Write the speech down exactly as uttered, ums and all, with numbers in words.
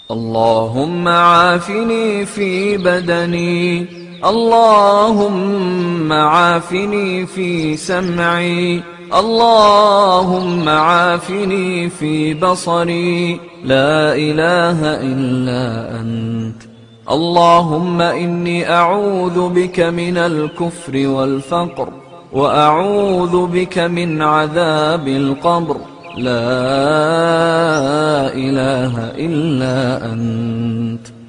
اللهم عافني في بدني، اللهم عافني في سمعي، اللهم عافني في بصري، لا إله إلا أنت. اللهم إني أعوذ بك من الكفر والفقر، وأعوذ بك من عذاب القبر، لا إله إلا أنت.